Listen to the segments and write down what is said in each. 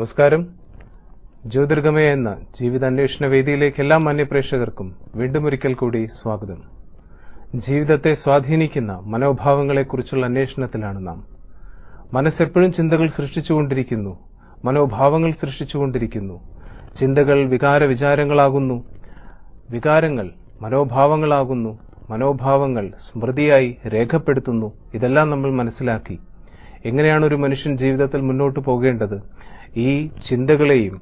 നമസ്കാരം. ജ്യോതിർഗമയ എന്ന ജീവിതാന്വേഷണ വേദിയിലേക്ക് എല്ലാ മാന്യപ്രേക്ഷകർക്കും വീണ്ടും ഒരിക്കൽ കൂടി സ്വാഗതം. ജീവിതത്തെ സ്വാധീനിക്കുന്ന മനോഭാവങ്ങളെക്കുറിച്ചുള്ള അന്വേഷണത്തിലാണ് നാം. മനസ്സെപ്പോഴും ചിന്തകൾ സൃഷ്ടിച്ചുകൊണ്ടിരിക്കുന്നു, മനോഭാവങ്ങൾ സൃഷ്ടിച്ചുകൊണ്ടിരിക്കുന്നു. ചിന്തകൾ വികാരവിചാരങ്ങളാകുന്നു, വികാരങ്ങൾ മനോഭാവങ്ങളാകുന്നു, മനോഭാവങ്ങൾ സ്മൃതിയായി രേഖപ്പെടുത്തുന്നു. ഇതെല്ലാം നമ്മൾ മനസ്സിലാക്കി എങ്ങനെയാണ് ഒരു മനുഷ്യൻ ജീവിതത്തിൽ മുന്നോട്ട് പോകേണ്ടത്, ഈ ചിന്തകളെയും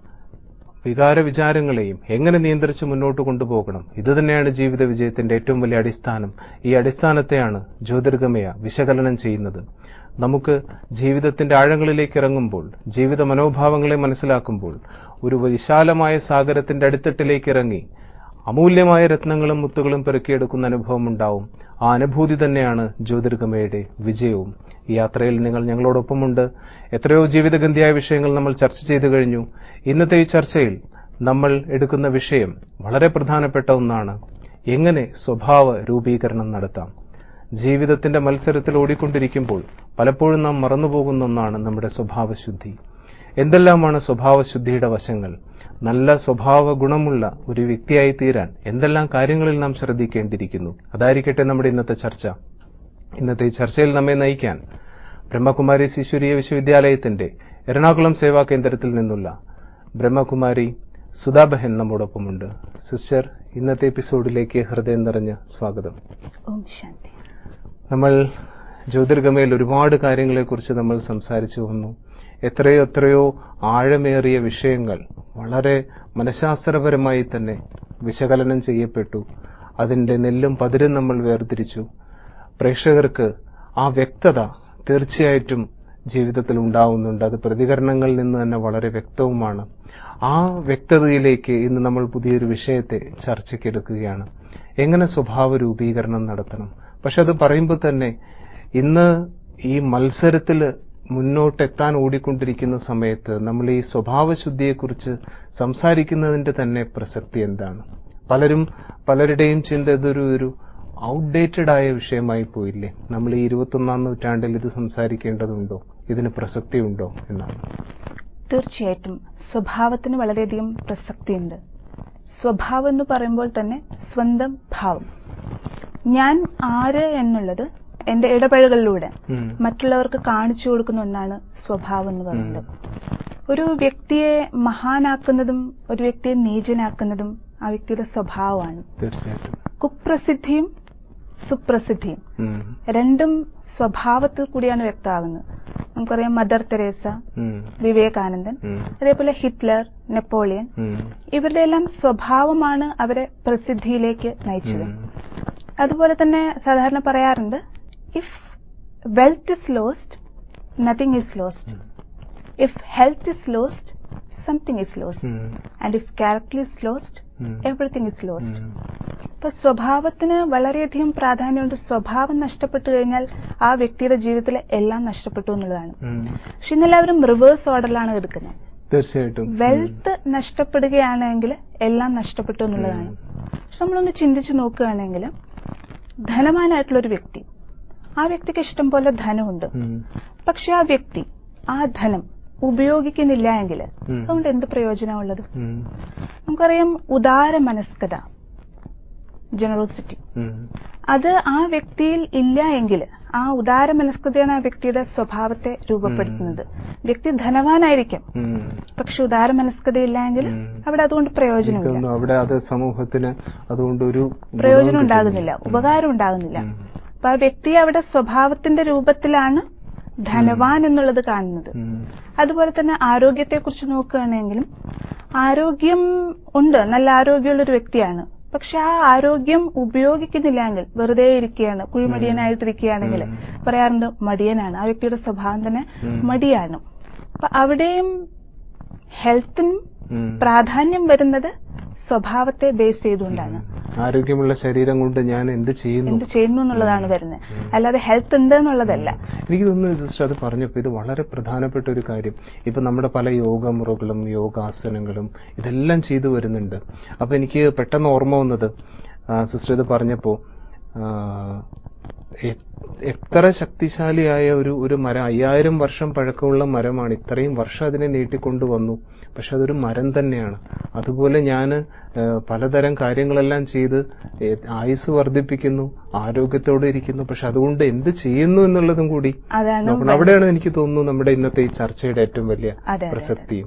വികാരവിചാരങ്ങളെയും എങ്ങനെ നിയന്ത്രിച്ച് മുന്നോട്ട് കൊണ്ടുപോകണം, ഇതുതന്നെയാണ് ജീവിത വിജയത്തിന്റെ ഏറ്റവും വലിയ അടിസ്ഥാനം. ഈ അടിസ്ഥാനത്തെയാണ് ജ്യോതിർഗമയ വിശകലനം ചെയ്യുന്നത്. നമുക്ക് ജീവിതത്തിന്റെ ആഴങ്ങളിലേക്ക് ഇറങ്ങുമ്പോൾ, ജീവിത മനോഭാവങ്ങളെ മനസ്സിലാക്കുമ്പോൾ, ഒരു വിശാലമായ സാഗരത്തിന്റെ അടിത്തട്ടിലേക്ക് ഇറങ്ങി അമൂല്യമായ രത്നങ്ങളും മുത്തുകളും പെറുക്കിയെടുക്കുന്ന അനുഭവം ഉണ്ടാവും. ആ അനുഭൂതി തന്നെയാണ് ജ്യോതിർഗമയുടെ വിജയവും. ഈ യാത്രയിൽ നിങ്ങൾ ഞങ്ങളോടൊപ്പമുണ്ട്. എത്രയോ ജീവിതഗന്ധിയായ വിഷയങ്ങൾ നമ്മൾ ചർച്ച ചെയ്തു കഴിഞ്ഞു. ഇന്നത്തെ ഈ ചർച്ചയിൽ നമ്മൾ എടുക്കുന്ന വിഷയം വളരെ പ്രധാനപ്പെട്ട ഒന്നാണ്. എങ്ങനെ സ്വഭാവ രൂപീകരണം നടത്താം. ജീവിതത്തിന്റെ മത്സരത്തിൽ ഓടിക്കൊണ്ടിരിക്കുമ്പോൾ പലപ്പോഴും നാം മറന്നുപോകുന്ന ഒന്നാണ് നമ്മുടെ സ്വഭാവശുദ്ധി. എന്തെല്ലാമാണ് സ്വഭാവശുദ്ധിയുടെ വശങ്ങൾ? നല്ല സ്വഭാവ ഗുണമുള്ള ഒരു വ്യക്തിയായി തീരാൻ എന്തെല്ലാം കാര്യങ്ങളിൽ നാം ശ്രദ്ധിക്കേണ്ടിയിരിക്കുന്നു? അതായിരിക്കട്ടെ നമ്മുടെ ഇന്നത്തെ ചർച്ച. ഇന്നത്തെ ഈ ചർച്ചയിൽ നമ്മെ നയിക്കാൻ ബ്രഹ്മകുമാരി ഈശ്വരീയ വിശ്വവിദ്യാലയത്തിന്റെ എറണാകുളം സേവാ കേന്ദ്രത്തിൽ നിന്നുള്ള ബ്രഹ്മകുമാരി സുധാബഹൻ നമ്മോടൊപ്പമുണ്ട്. സിസ്റ്റർ, ഇന്നത്തെ എപ്പിസോഡിലേക്ക് ഹൃദയം നിറഞ്ഞ സ്വാഗതം. ഓം ശാന്തി. നമ്മൾ ജ്യോതിർഗമയിൽ ഒരുപാട് കാര്യങ്ങളെക്കുറിച്ച് നമ്മൾ സംസാരിച്ചു വന്നു. എത്രയോ ആഴമേറിയ വിഷയങ്ങൾ വളരെ മനഃശാസ്ത്രപരമായി തന്നെ വിശകലനം ചെയ്യപ്പെട്ടു. അതിന്റെ നെല്ലും പതിരും നമ്മൾ വേർതിരിച്ചു. പ്രേക്ഷകർക്ക് ആ വ്യക്തത തീർച്ചയായിട്ടും ജീവിതത്തിൽ ഉണ്ടാവുന്നുണ്ട്. അത് പ്രതികരണങ്ങളിൽ നിന്ന് തന്നെ വളരെ വ്യക്തവുമാണ്. ആ വ്യക്തതയിലേക്ക് ഇന്ന് നമ്മൾ പുതിയൊരു വിഷയത്തെ ചർച്ചയ്ക്കെടുക്കുകയാണ്. എങ്ങനെ സ്വഭാവ രൂപീകരണം നടത്തണം? പക്ഷെ അത് പറയുമ്പോൾ തന്നെ ഇന്ന് ഈ മത്സരത്തിൽ മുന്നോട്ടെത്താൻ ഓടിക്കൊണ്ടിരിക്കുന്ന സമയത്ത് നമ്മൾ ഈ സ്വഭാവശുദ്ധിയെക്കുറിച്ച് സംസാരിക്കുന്നതിന്റെ തന്നെ പ്രസക്തി എന്താണ്? പലരുടെയും ചിന്ത ഇതൊരു ഔട്ട്ഡേറ്റഡ് ആയ വിഷയമായി പോയില്ലേ? നമ്മൾ ഈ 21ാം നൂറ്റാണ്ടിൽ ഇത് സംസാരിക്കേണ്ടതുണ്ടോ, ഇതിന് പ്രസക്തിയുണ്ടോ എന്നാണ്. തീർച്ചയായിട്ടും സ്വഭാവത്തിന് വളരെയധികം പ്രസക്തിയുണ്ട്. സ്വഭാവം എന്ന് പറയുമ്പോൾ തന്നെ സ്വന്തം ഭാവം, ഞാൻ ആര് എന്നുള്ളത് എന്റെ ഇടപഴകലിലൂടെ മറ്റുള്ളവർക്ക് കാണിച്ചു കൊടുക്കുന്ന ഒന്നാണ് സ്വഭാവം എന്ന് പറയുന്നത്. ഒരു വ്യക്തിയെ മഹാനാക്കുന്നതും ഒരു വ്യക്തിയെ നീചനാക്കുന്നതും ആ വ്യക്തിയുടെ സ്വഭാവമാണ്. തീർച്ചയായിട്ടും കുപ്രസിദ്ധിയും സുപ്രസിദ്ധിയും രണ്ടും സ്വഭാവത്തിൽ കൂടിയാണ് വ്യക്തമാകുന്നത്. നമുക്കറിയാം മദർ തെരേസ, വിവേകാനന്ദൻ, അതേപോലെ ഹിറ്റ്ലർ, നെപ്പോളിയൻ, ഇവരുടെ എല്ലാം സ്വഭാവമാണ് അവരെ പ്രസിദ്ധിയിലേക്ക് നയിച്ചത്. അതുപോലെ തന്നെ സാധാരണ പറയാറുണ്ട്, if wealth is lost, nothing is lost. If health is lost, something is lost. And if character is lost, everything is lost. ഇപ്പൊ സ്വഭാവത്തിന് വളരെയധികം പ്രാധാന്യമുണ്ട്. സ്വഭാവം നഷ്ടപ്പെട്ടു കഴിഞ്ഞാൽ ആ വ്യക്തിയുടെ ജീവിതത്തിലെ എല്ലാം നഷ്ടപ്പെട്ടു എന്നുള്ളതാണ്. പക്ഷെ ഇന്നെല്ലാവരും റിവേഴ്സ് ഓർഡറിലാണ് എടുക്കുന്നത്. തീർച്ചയായിട്ടും വെൽത്ത് നഷ്ടപ്പെടുകയാണെങ്കിൽ എല്ലാം നഷ്ടപ്പെട്ടു എന്നുള്ളതാണ്. പക്ഷെ നമ്മളൊന്ന് ചിന്തിച്ചു നോക്കുകയാണെങ്കിൽ, ധനവാനായിട്ടുള്ള ഒരു വ്യക്തി, ആ വ്യക്തിക്ക് ഇഷ്ടം പോലെ ധനമുണ്ട്. പക്ഷെ ആ വ്യക്തി ആ ധനം ഉപയോഗിക്കുന്നില്ല എങ്കിൽ അതുകൊണ്ട് എന്ത് പ്രയോജനമുള്ളത്? നമുക്കറിയാം ഉദാര മനസ്കത, ജനറോസിറ്റി, അത് ആ വ്യക്തിയിൽ ഇല്ല എങ്കിൽ, ആ ഉദാര മനസ്കതയാണ് ആ വ്യക്തിയുടെ സ്വഭാവത്തെ രൂപപ്പെടുത്തുന്നത്. വ്യക്തി ധനവാനായിരിക്കും, പക്ഷെ ഉദാര മനസ്കതയില്ല എങ്കിൽ അവിടെ അതുകൊണ്ട് പ്രയോജനമില്ല. അവിടെ അത് സമൂഹത്തിന് അതുകൊണ്ട് ഒരു പ്രയോജനം ഉണ്ടാകുന്നില്ല, ഉപകാരം ഉണ്ടാകുന്നില്ല. അപ്പൊ ആ വ്യക്തി അവിടെ സ്വഭാവത്തിന്റെ രൂപത്തിലാണ് ധനവാൻ എന്നുള്ളത് കാണുന്നത്. അതുപോലെ തന്നെ ആരോഗ്യത്തെക്കുറിച്ച് നോക്കുകയാണെങ്കിലും, ആരോഗ്യം ഉണ്ട്, നല്ല ആരോഗ്യമുള്ള ഒരു വ്യക്തിയാണ്. പക്ഷെ ആ ആരോഗ്യം ഉപയോഗിക്കുന്നില്ല എങ്കിൽ, വെറുതെ ഇരിക്കുകയാണ്, കുഴിമടിയനായിട്ടിരിക്കുകയാണെങ്കിൽ പറയാറുണ്ട് മടിയനാണ്. ആ വ്യക്തിയുടെ സ്വഭാവം തന്നെ മടിയാണ്. അപ്പൊ അവിടെയും ഹെൽത്തിനും പ്രാധാന്യം വരുന്നത് സ്വഭാവത്തെ ബേസ് ചെയ്തുകൊണ്ടാണ്. ആരോഗ്യമുള്ള ശരീരം കൊണ്ട് ഞാൻ എന്ത് ചെയ്യുന്നു എന്നുള്ളതാണ് വരുന്നത്, അല്ലാതെ ഹെൽത്ത് ഉണ്ട് എന്നുള്ളതല്ല. എനിക്ക് തോന്നുന്നു സിസ്റ്റർ അത് പറഞ്ഞപ്പോൾ ഇത് വളരെ പ്രധാനപ്പെട്ട ഒരു കാര്യം. ഇപ്പൊ നമ്മുടെ പല യോഗ മുറകളും യോഗാസനങ്ങളും ഇതെല്ലാം ചെയ്തു വരുന്നുണ്ട്. അപ്പൊ എനിക്ക് പെട്ടെന്ന് ഓർമ്മ വന്നത്, സിസ്റ്റർ ഇത് പറഞ്ഞപ്പോ എത്ര ശക്തിശാലിയായ ഒരു മരം, 5000 വർഷം പഴക്കമുള്ള മരമാണ്. ഇത്രയും വർഷം അതിനെ നീട്ടിക്കൊണ്ടുവന്നു. പക്ഷെ അതൊരു മരം തന്നെയാണ്. അതുപോലെ ഞാൻ പലതരം കാര്യങ്ങളെല്ലാം ചെയ്ത് ആയുസ് വർദ്ധിപ്പിക്കുന്നു, ആരോഗ്യത്തോടെ ഇരിക്കുന്നു. പക്ഷെ അതുകൊണ്ട് എന്ത് ചെയ്യുന്നു എന്നുള്ളതും കൂടി നോക്കണം. അവിടെയാണ് എനിക്ക് തോന്നുന്നു നമ്മുടെ ഇന്നത്തെ ഈ ചർച്ചയുടെ ഏറ്റവും വലിയ പ്രസക്തിയും.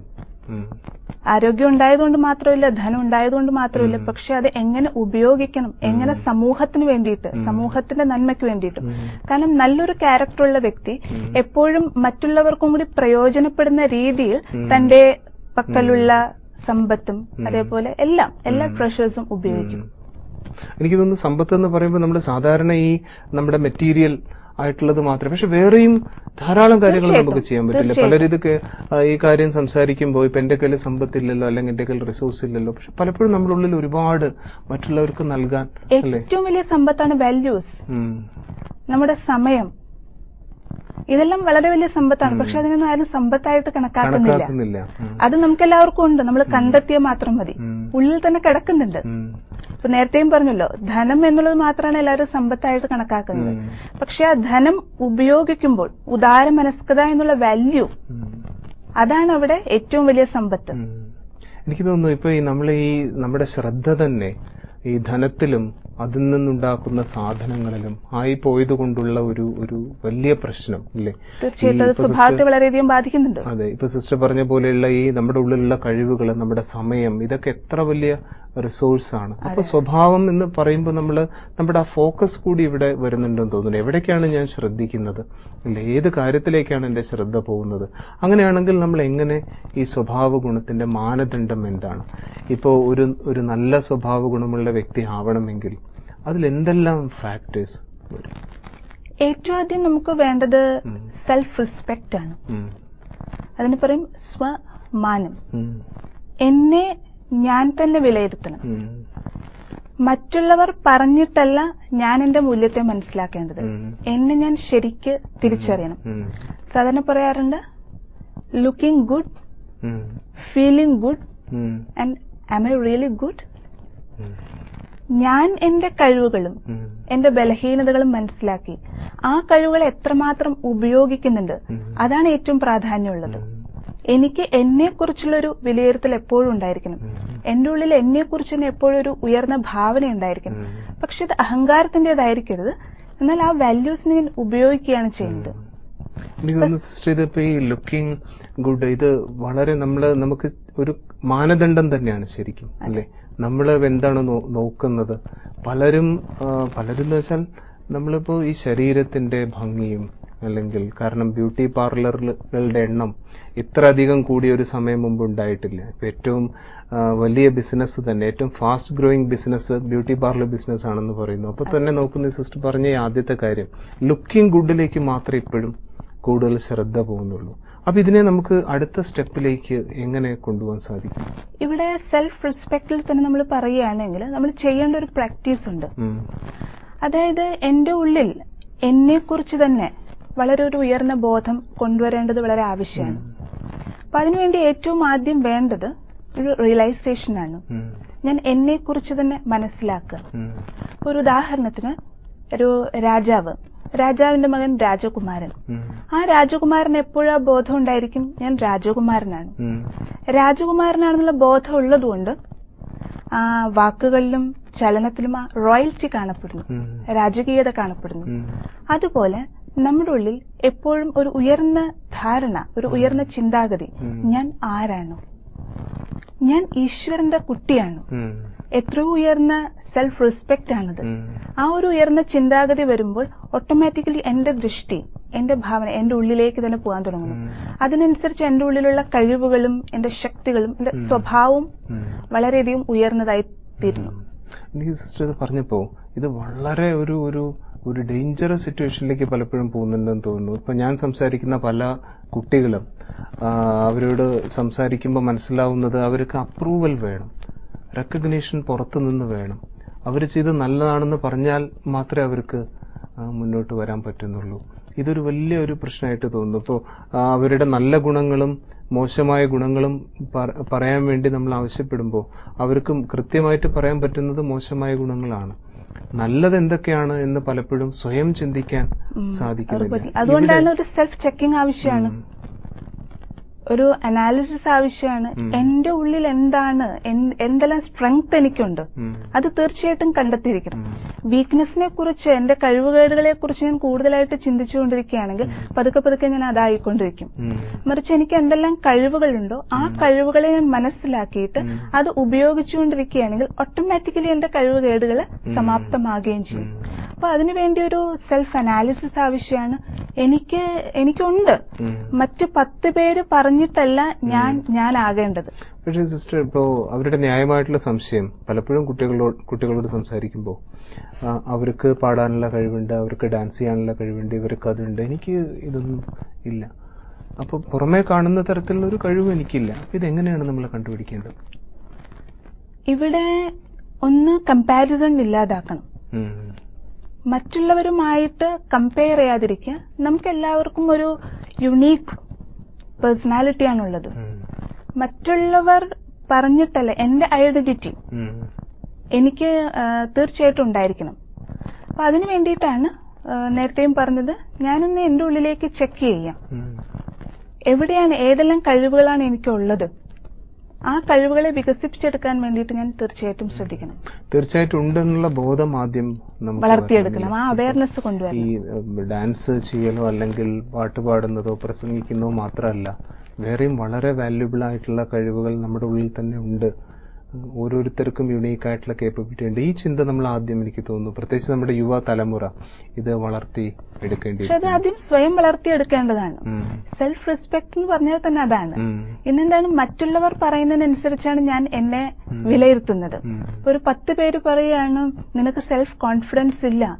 ആരോഗ്യം ഉണ്ടായതുകൊണ്ട് മാത്രമല്ല, ധനം ഉണ്ടായതുകൊണ്ട് മാത്രമല്ല, പക്ഷെ അത് എങ്ങനെ ഉപയോഗിക്കണം, എങ്ങനെ സമൂഹത്തിന് വേണ്ടിയിട്ട്, സമൂഹത്തിന്റെ നന്മയ്ക്ക് വേണ്ടിയിട്ടും. കാരണം നല്ലൊരു ക്യാരക്ടറുള്ള വ്യക്തി എപ്പോഴും മറ്റുള്ളവർക്കും കൂടി പ്രയോജനപ്പെടുന്ന രീതിയിൽ തന്റെ പക്കലുള്ള സമ്പത്തും അതേപോലെ എല്ലാ ട്രഷേഴ്സും ഉപയോഗിക്കും. എനിക്ക് തോന്നുന്നു സമ്പത്ത് എന്ന് പറയുമ്പോൾ നമ്മൾ സാധാരണ ഈ നമ്മുടെ മെറ്റീരിയൽ ആയിട്ടുള്ളത് മാത്രമേ, പക്ഷെ വേറെയും ധാരാളം കാര്യങ്ങൾ നമുക്ക് ചെയ്യാൻ പറ്റില്ല. പലരും ഇത് ഈ കാര്യം സംസാരിക്കുമ്പോൾ ഇപ്പൊ എന്റെ കയ്യിൽ സമ്പത്തില്ലല്ലോ, അല്ലെങ്കിൽ എന്റെ കയ്യിൽ റിസോഴ്സ് ഇല്ലല്ലോ, പക്ഷെ പലപ്പോഴും നമ്മുടെ ഉള്ളിൽ ഒരുപാട് മറ്റുള്ളവർക്ക് നൽകാൻ. ഏറ്റവും വലിയ സമ്പത്താണ് വാല്യൂസ്. നമ്മുടെ സമയം, ഇതെല്ലാം വളരെ വലിയ സമ്പത്താണ്. പക്ഷെ അതിനൊന്നും ആരും സമ്പത്തായിട്ട് കണക്കാക്കുന്നില്ല. അത് നമുക്കെല്ലാവർക്കും ഉണ്ട്, നമ്മൾ കണ്ടെത്തിയാൽ മാത്രം മതി. ഉള്ളിൽ തന്നെ കിടക്കുന്നുണ്ട്. ഇപ്പൊ നേരത്തെയും പറഞ്ഞല്ലോ, ധനം എന്നുള്ളത് മാത്രമാണ് എല്ലാവരും സമ്പത്തായിട്ട് കണക്കാക്കുന്നത്. പക്ഷെ ആ ധനം ഉപയോഗിക്കുമ്പോൾ ഉദാരമനസ്കത എന്നുള്ള വാല്യൂ, അതാണ് അവിടെ ഏറ്റവും വലിയ സമ്പത്ത്. എനിക്ക് തോന്നുന്നു ഇപ്പൊ നമ്മുടെ ശ്രദ്ധ തന്നെ ഈ ധനത്തിലും അതിൽ നിന്നുണ്ടാക്കുന്ന സാധനങ്ങളിലും ആയി പോയത് കൊണ്ടുള്ള ഒരു വലിയ പ്രശ്നം ഇല്ലേ? തീർച്ചയായിട്ടും സ്വഭാവത്തെ വളരെയധികം ബാധിക്കുന്നുണ്ട്. അതെ, ഇപ്പൊ സിസ്റ്റർ പറഞ്ഞ പോലെയുള്ള ഈ നമ്മുടെ ഉള്ളിലുള്ള കഴിവുകൾ, നമ്മുടെ സമയം, ഇതൊക്കെ എത്ര വലിയ റിസോഴ്സ് ആണ്. അപ്പൊ സ്വഭാവം എന്ന് പറയുമ്പോൾ നമ്മുടെ ആ ഫോക്കസ് കൂടി ഇവിടെ വരുന്നുണ്ടെന്ന് തോന്നുന്നു. എവിടേക്കാണ് ഞാൻ ശ്രദ്ധിക്കുന്നത്, അല്ലെ, ഏത് കാര്യത്തിലേക്കാണ് എന്റെ ശ്രദ്ധ പോകുന്നത്? അങ്ങനെയാണെങ്കിൽ നമ്മൾ എങ്ങനെ ഈ സ്വഭാവ ഗുണത്തിന്റെ മാനദണ്ഡം എന്താണ്? ഇപ്പോ ഒരു നല്ല സ്വഭാവ ഗുണമുള്ള വ്യക്തി ആവണമെങ്കിൽ അതിലെന്തെല്ലാം ഫാക്ടേഴ്സ് വരും? ഏറ്റവും ആദ്യം നമുക്ക് വേണ്ടത് സെൽഫ് റെസ്പെക്റ്റ് ആണ്. അതിന് പറയും സ്വമാനം. എന്നെ ഞാൻ തന്നെ വിലയിരുത്തണം. മറ്റുള്ളവർ പറഞ്ഞിട്ടല്ല ഞാൻ എന്റെ മൂല്യത്തെ മനസ്സിലാക്കേണ്ടത്. എന്നെ ഞാൻ ശരിക്ക് തിരിച്ചറിയണം. സാധാരണ പറയാറുണ്ട്, looking good, feeling good and am I really good. ഞാൻ എന്റെ കഴിവുകളും എന്റെ ബലഹീനതകളും മനസ്സിലാക്കി ആ കഴിവുകൾ എത്രമാത്രം ഉപയോഗിക്കുന്നുണ്ട്, അതാണ് ഏറ്റവും പ്രാധാന്യമുള്ളത്. എനിക്ക് എന്നെക്കുറിച്ചുള്ളൊരു വിലയിരുത്തൽ എപ്പോഴും ഉണ്ടായിരിക്കണം. എന്റെ ഉള്ളിൽ എന്നെക്കുറിച്ച് തന്നെ എപ്പോഴും ഒരു ഉയർന്ന ഭാവന ഉണ്ടായിരിക്കണം. പക്ഷെ ഇത് അഹങ്കാരത്തിന്റേതായിരിക്കരുത്. എന്നാൽ ആ വാല്യൂസിനെ ഞാൻ ഉപയോഗിക്കുകയാണ് ചെയ്യുന്നത്. ഇതിപ്പോ ഈ ലുക്കിംഗ് ഗുഡ്, ഇത് വളരെ നമുക്ക് ഒരു മാനദണ്ഡം തന്നെയാണ് ശരിക്കും, അല്ലേ? നമ്മൾ എന്താണ് നോക്കുന്നത്? പലരും എന്ന് വെച്ചാൽ നമ്മളിപ്പോ ഈ ശരീരത്തിന്റെ ഭംഗിയും, അല്ലെങ്കിൽ കാരണം ബ്യൂട്ടി പാർലറുകളുടെ എണ്ണം ഇത്ര അധികം കൂടിയ ഒരു സമയം മുമ്പ് ഉണ്ടായിട്ടില്ല. ഇപ്പൊ ഏറ്റവും വലിയ ബിസിനസ് തന്നെ, ഏറ്റവും fast growing business beauty parlour business ആണെന്ന് പറയുന്നു. അപ്പൊ തന്നെ നോക്കുന്ന സിസ്റ്റർ പറഞ്ഞ ആദ്യത്തെ കാര്യം, ലുക്കിംഗ് ഗുഡിലേക്ക് മാത്രമേ ഇപ്പോഴും കൂടുതൽ ശ്രദ്ധ പോകുന്നുള്ളൂ. അപ്പൊ ഇതിനെ നമുക്ക് അടുത്ത സ്റ്റെപ്പിലേക്ക് എങ്ങനെ കൊണ്ടുപോകാൻ സാധിക്കും? ഇവിടെ സെൽഫ് റെസ്പെക്റ്റിൽ തന്നെ നമ്മൾ പറയുകയാണെങ്കിൽ നമ്മൾ ചെയ്യേണ്ട ഒരു പ്രാക്ടീസ് ഉണ്ട്. അതായത് എന്റെ ഉള്ളിൽ എന്നെക്കുറിച്ച് തന്നെ വളരെ ഒരു ഉയർന്ന ബോധം കൊണ്ടുവരേണ്ടത് വളരെ ആവശ്യമാണ്. അപ്പൊ അതിനുവേണ്ടി ഏറ്റവും ആദ്യം വേണ്ടത് ഒരു റിയലൈസേഷൻ ആണ്. ഞാൻ എന്നെക്കുറിച്ച് തന്നെ മനസ്സിലാക്കുക. ഒരു ഉദാഹരണത്തിന്, ഒരു രാജാവിന്റെ മകൻ രാജകുമാരൻ. ആ രാജകുമാരന് എപ്പോഴും ആ ബോധം ഉണ്ടായിരിക്കും, ഞാൻ രാജകുമാരനാണ്. രാജകുമാരനാണെന്നുള്ള ബോധം ഉള്ളതുകൊണ്ട് ആ വാക്കുകളിലും ചലനത്തിലും ആ റോയൽറ്റി കാണപ്പെടുന്നു, രാജകീയത കാണപ്പെടുന്നു. അതുപോലെ നമ്മുടെ ഉള്ളിൽ എപ്പോഴും ഒരു ഉയർന്ന ധാരണ, ഒരു ഉയർന്ന ചിന്താഗതി, ഞാൻ ആരാണോ, ഞാൻ ഈശ്വരന്റെ കുട്ടിയാണ്. എത്രയോ ഉയർന്ന സെൽഫ് റെസ്പെക്റ്റ് ആണത്. ആ ഒരു ഉയർന്ന ചിന്താഗതി വരുമ്പോൾ ഓട്ടോമാറ്റിക്കലി എന്റെ ദൃഷ്ടി, എന്റെ ഭാവന എന്റെ ഉള്ളിലേക്ക് തന്നെ പോകാൻ തുടങ്ങുന്നു. അതിനനുസരിച്ച് എന്റെ ഉള്ളിലുള്ള കഴിവുകളും എന്റെ ശക്തികളും എന്റെ സ്വഭാവവും വളരെയധികം ഉയർന്നതായി തീരുന്നു. എനിക്ക് സിസ്റ്റർ പറഞ്ഞപ്പോ ഇത് വളരെ ഒരു ഡേഞ്ചറസ് സിറ്റുവേഷനിലേക്ക് പലപ്പോഴും പോകുന്നുണ്ടെന്ന് തോന്നുന്നു. ഇപ്പൊ ഞാൻ സംസാരിക്കുന്ന പല കുട്ടികളും അവരോട് സംസാരിക്കുമ്പോൾ മനസ്സിലാവുന്നത് അവർക്ക് അപ്രൂവൽ വേണം, റെക്കഗ്നീഷൻ പുറത്തുനിന്ന് വേണം. അവർ ചെയ്ത് നല്ലതാണെന്ന് പറഞ്ഞാൽ മാത്രമേ അവർക്ക് മുന്നോട്ട് വരാൻ പറ്റുന്നുള്ളൂ. ഇതൊരു വലിയൊരു പ്രശ്നമായിട്ട് തോന്നുന്നു. ഇപ്പോൾ അവരുടെ നല്ല ഗുണങ്ങളും മോശമായ ഗുണങ്ങളും പറയാൻ വേണ്ടി നമ്മൾ ആവശ്യപ്പെടുമ്പോൾ അവർക്ക് കൃത്യമായിട്ട് പറയാൻ പറ്റുന്നത് മോശമായ ഗുണങ്ങളാണ്. നല്ലത് എന്തൊക്കെയാണ് എന്ന് പലപ്പോഴും സ്വയം ചിന്തിക്കാൻ സാധിക്കുന്നില്ല. അതുകൊണ്ടാണ് ഒരു സെൽഫ് ചെക്കിംഗ് ആവശ്യമാണ്, ഒരു അനാലിസിസ് ആവശ്യമാണ്. എന്റെ ഉള്ളിൽ എന്താണ്, എന്തെല്ലാം സ്ട്രെങ്ത് എനിക്കുണ്ട്, അത് തീർച്ചയായിട്ടും കണ്ടെത്തിയിരിക്കണം. വീക്ക്നെസ്സിനെ കുറിച്ച്, എന്റെ കഴിവുകേടുകളെ കുറിച്ച് ഞാൻ കൂടുതലായിട്ട് ചിന്തിച്ചുകൊണ്ടിരിക്കുകയാണെങ്കിൽ പതുക്കെ പതുക്കെ ഞാൻ അതായിക്കൊണ്ടിരിക്കും. മറിച്ച് എനിക്ക് എന്തെല്ലാം കഴിവുകളുണ്ടോ ആ കഴിവുകളെ ഞാൻ മനസ്സിലാക്കിയിട്ട് അത് ഉപയോഗിച്ചുകൊണ്ടിരിക്കുകയാണെങ്കിൽ ഓട്ടോമാറ്റിക്കലി എന്റെ കഴിവുകേടുകൾ സമാപ്തമാകുകയും ചെയ്യും. അപ്പൊ അതിനുവേണ്ടി ഒരു സെൽഫ് അനാലിസിസ് ആവശ്യമാണ്. എനിക്കുണ്ട്, മറ്റ് 10 പേര് പറഞ്ഞിട്ടല്ല ഞാനാകേണ്ടത്. പക്ഷേ സിസ്റ്റർ, ഇപ്പോ അവരുടെ ന്യായമായിട്ടുള്ള സംശയം പലപ്പോഴും കുട്ടികളോട് സംസാരിക്കുമ്പോൾ അവർക്ക് പാടാനുള്ള കഴിവുണ്ട്, അവർക്ക് ഡാൻസ് ചെയ്യാനുള്ള കഴിവുണ്ട്, ഇവർക്ക് അതുണ്ട്, എനിക്ക് ഇതൊന്നും ഇല്ല. അപ്പൊ പുറമേ കാണുന്ന തരത്തിലുള്ള ഒരു കഴിവ് എനിക്കില്ല. ഇതെങ്ങനെയാണ് നമ്മൾ കണ്ടുപിടിക്കേണ്ടത്? ഇവിടെ ഒന്ന് കമ്പാരിസൺ ഇല്ലാതാക്കണം. മറ്റുള്ളവരുമായിട്ട് കമ്പയർ ചെയ്യാതിരിക്കുക. നമുക്ക് എല്ലാവർക്കും ഒരു യുണീക്ക് പേഴ്സണാലിറ്റിയാണുള്ളത്. മറ്റുള്ളവർ പറഞ്ഞിട്ടല്ല, എന്റെ ഐഡന്റിറ്റി എനിക്ക് തീർച്ചയായിട്ടും ഉണ്ടായിരിക്കണം. അപ്പൊ അതിനു വേണ്ടിയിട്ടാണ് നേരത്തെയും പറഞ്ഞത്, ഞാനൊന്ന് എന്റെ ഉള്ളിലേക്ക് ചെക്ക് ചെയ്യാം. എവിടെയാണ്, ഏതെല്ലാം കഴിവുകളാണ് എനിക്കുള്ളത്, ആ കഴിവുകളെ വികസിപ്പിച്ചെടുക്കാൻ വേണ്ടിയിട്ട് ഞാൻ തീർച്ചയായിട്ടും ശ്രദ്ധിക്കണം. തീർച്ചയായിട്ടും ഉണ്ടെന്നുള്ള ബോധം ആദ്യം വളർത്തിയെടുക്കണം, ആ അവയർനെസ് കൊണ്ടുവരണം. ഈ ഡാൻസ് ചെയ്യലോ അല്ലെങ്കിൽ പാട്ട് പാടുന്നതോ പ്രസംഗിക്കുന്നതോ മാത്രമല്ല, വേറെയും വളരെ വാല്യുബിൾ ആയിട്ടുള്ള കഴിവുകൾ നമ്മുടെ ഉള്ളിൽ തന്നെ ഉണ്ട്. ഓരോരുത്തർക്കും യുണീക്ക് ആയിട്ടുള്ള കേപ്പബിലിറ്റി ഉണ്ട്. ഈ ചിന്ത നമ്മൾ ആദ്യം, എനിക്ക് തോന്നുന്നു, പ്രത്യേകിച്ച് നമ്മുടെ യുവ തലമുറ ഇത് വളർത്തി എടുക്കേണ്ടി. അത് ആദ്യം സ്വയം വളർത്തിയെടുക്കേണ്ടതാണ്. സെൽഫ് റെസ്പെക്ട് എന്ന് പറഞ്ഞാൽ തന്നെ അതാണ്. ഇന്നെന്താണ്, മറ്റുള്ളവർ പറയുന്നതിനനുസരിച്ചാണ് ഞാൻ എന്നെ വിലയിരുത്തുന്നത്. ഒരു 10 പേര് പറയുകയാണ് നിനക്ക് സെൽഫ് കോൺഫിഡൻസ്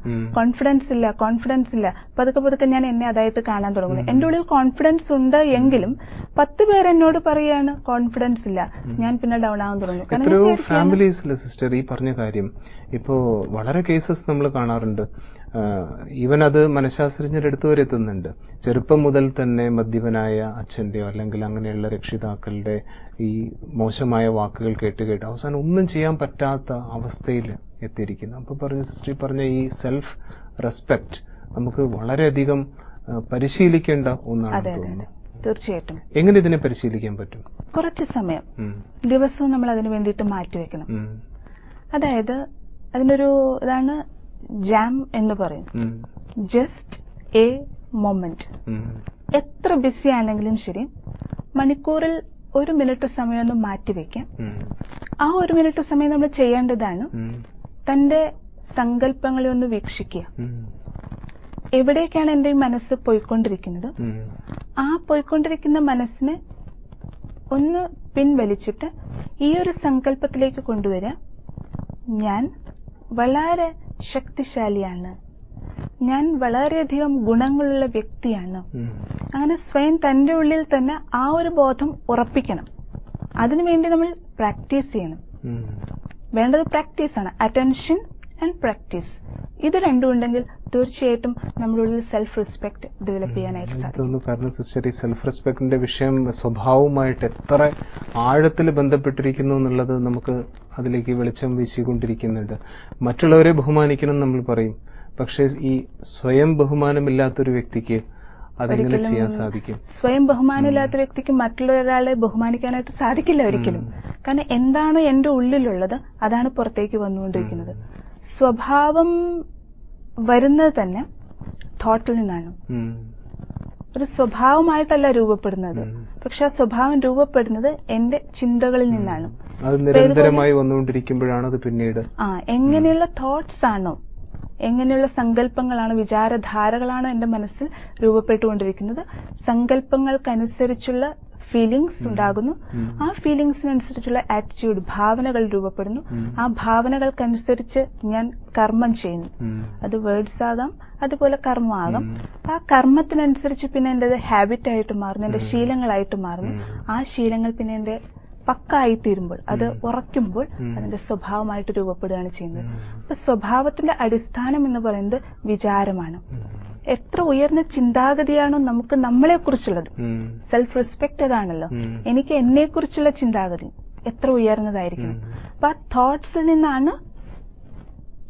ഇല്ല, പതുക്കെ പതുക്കെ ഞാൻ എന്നെ അതായിട്ട് കാണാൻ തുടങ്ങുന്നു. എന്റെ ഉള്ളിൽ കോൺഫിഡൻസ് ഉണ്ട് എങ്കിലും 10 പേര് എന്നോട് പറയാണ് കോൺഫിഡൻസ് ഇല്ല, ഞാൻ പിന്നെ ഡൗൺ ആവാൻ തുടങ്ങുന്നു. എത്രയോ ഫാമിലീസിലെ സിസ്റ്റർ ഈ പറഞ്ഞ കാര്യം ഇപ്പോ വളരെ കേസസ് നമ്മൾ കാണാറുണ്ട്. ഈവൻ അത് മനഃശാസ്ത്രജ്ഞരുടെ അടുത്ത് വരെ എത്തുന്നുണ്ട്. ചെറുപ്പം മുതൽ തന്നെ മദ്യപനായ അച്ഛന്റെയോ അല്ലെങ്കിൽ അങ്ങനെയുള്ള രക്ഷിതാക്കളുടെ ഈ മോശമായ വാക്കുകൾ കേട്ട് അവസാനം ഒന്നും ചെയ്യാൻ പറ്റാത്ത അവസ്ഥയിൽ എത്തിയിരിക്കുന്നു. അപ്പൊ പറഞ്ഞ സിസ്റ്റർ പറഞ്ഞ ഈ സെൽഫ് റെസ്പെക്ട് നമുക്ക് വളരെയധികം പരിശീലിക്കേണ്ട ഒന്നാണ് തോന്നുന്നു. തീർച്ചയായിട്ടും. എങ്ങനെ ഇതിനെ പരിശീലിക്കാൻ പറ്റും? കുറച്ച് സമയം ദിവസവും നമ്മൾ അതിനു വേണ്ടിയിട്ട് മാറ്റിവെക്കണം. അതായത് അതിനൊരു ഇതാണ് ജാം എന്ന് പറയും, ജസ്റ്റ് എ മൊമെന്റ്. എത്ര ബിസി ആണെങ്കിലും ശരി, മണിക്കൂറിൽ 1 മിനിറ്റ് സമയം ഒന്ന് മാറ്റിവെക്കാം. ആ 1 മിനിറ്റ് സമയം നമ്മൾ ചെയ്യേണ്ടതാണ് തന്റെ സങ്കല്പങ്ങളെ ഒന്ന് വീക്ഷിക്കുക. എവിടേക്കാണ് എന്റെ മനസ്സ് പോയിക്കൊണ്ടിരിക്കുന്നത്, ആ പോയിക്കൊണ്ടിരിക്കുന്ന മനസ്സിനെ ഒന്ന് പിൻവലിച്ചിട്ട് ഈ ഒരു സങ്കല്പത്തിലേക്ക് കൊണ്ടുവരാം. ഞാൻ വളരെ ശക്തിശാലിയാണ്, ഞാൻ വളരെയധികം ഗുണങ്ങളുള്ള വ്യക്തിയാണ്. അങ്ങനെ സ്വയം തന്റെ ഉള്ളിൽ തന്നെ ആ ഒരു ബോധം ഉറപ്പിക്കണം. അതിനുവേണ്ടി നമ്മൾ പ്രാക്ടീസ് ചെയ്യണം. വേണ്ടത് പ്രാക്ടീസാണ്. അറ്റൻഷൻ ആൻഡ് പ്രാക്ടീസ്, ഇത് രണ്ടും ഉണ്ടെങ്കിൽ തീർച്ചയായിട്ടും നമ്മുടെ ഉള്ളിൽ സെൽഫ് റെസ്പെക്ട് ഡെവലപ്പ് ചെയ്യാനായിട്ട് സാധിക്കും. കാരണം സിസ്റ്റർ, ഈ സെൽഫ് റെസ്പെക്ടിന്റെ വിഷയം സ്വഭാവവുമായിട്ട് എത്ര ആഴത്തിൽ ബന്ധപ്പെട്ടിരിക്കുന്നു എന്നുള്ളത് നമുക്ക് അതിലേക്ക് വെളിച്ചം വീശിക്കൊണ്ടിരിക്കുന്നുണ്ട്. മറ്റുള്ളവരെ ബഹുമാനിക്കണം നമ്മൾ പറയും, പക്ഷേ ഈ സ്വയം ബഹുമാനമില്ലാത്തൊരു വ്യക്തിക്ക് അതെങ്ങനെ ചെയ്യാൻ സാധിക്കും? സ്വയം ബഹുമാനമില്ലാത്ത വ്യക്തിക്ക് മറ്റുള്ളൊരാളെ ബഹുമാനിക്കാനായിട്ട് സാധിക്കില്ല ഒരിക്കലും. കാരണം എന്താണോ എന്റെ ഉള്ളിലുള്ളത് അതാണ് പുറത്തേക്ക് വന്നുകൊണ്ടിരിക്കുന്നത്. സ്വഭാവം വരുന്നത് തന്നെ തോട്ടിൽ നിന്നാണ്. ഒരു സ്വഭാവമായിട്ടല്ല രൂപപ്പെടുന്നത്, പക്ഷെ ആ സ്വഭാവം രൂപപ്പെടുന്നത് എന്റെ ചിന്തകളിൽ നിന്നാണ്. അത് നിരന്തരമായി വന്നുകൊണ്ടിരിക്കുമ്പോഴാണ് അത് പിന്നീട് എങ്ങനെയുള്ള തോട്ട്സ് ആണോ, എങ്ങനെയുള്ള സങ്കല്പങ്ങളാണ്, വിചാരധാരകളാണോ എന്റെ മനസ്സിൽ രൂപപ്പെട്ടുകൊണ്ടിരിക്കുന്നത്, സങ്കല്പങ്ങൾക്കനുസരിച്ചുള്ള ഫീലിംഗ്സ് ഉണ്ടാകുന്നു. ആ ഫീലിംഗ്സിനനുസരിച്ചുള്ള ആറ്റിറ്റ്യൂഡ്, ഭാവനകൾ രൂപപ്പെടുന്നു. ആ ഭാവനകൾക്കനുസരിച്ച് ഞാൻ കർമ്മം ചെയ്യുന്നു. അത് വേർഡ്സ് ആകാം, അതുപോലെ കർമ്മമാകാം. ആ കർമ്മത്തിനനുസരിച്ച് പിന്നെ എന്റെ ഹാബിറ്റ് ആയിട്ട് മാറുന്നു, എന്റെ ശീലങ്ങളായിട്ട് മാറുന്നു. ആ ശീലങ്ങൾ പിന്നെ എന്റെ പക്കായിത്തീരുമ്പോൾ, അത് ഉറയ്ക്കുമ്പോൾ അതിന്റെ സ്വഭാവമായിട്ട് രൂപപ്പെടുകയാണ് ചെയ്യുന്നത്. അപ്പൊ സ്വഭാവത്തിന്റെ അടിസ്ഥാനം എന്ന് പറയുന്നത് വിചാരമാണ്. എത്ര ഉയർന്ന ചിന്താഗതിയാണോ നമുക്ക് നമ്മളെ കുറിച്ചുള്ളത്, സെൽഫ് റെസ്പെക്ട് അതാണല്ലോ. എനിക്ക് എന്നെ കുറിച്ചുള്ള ചിന്താഗതി എത്ര ഉയർന്നതായിരിക്കണം. അപ്പൊ ആ തോട്ട്സിൽ നിന്നാണ്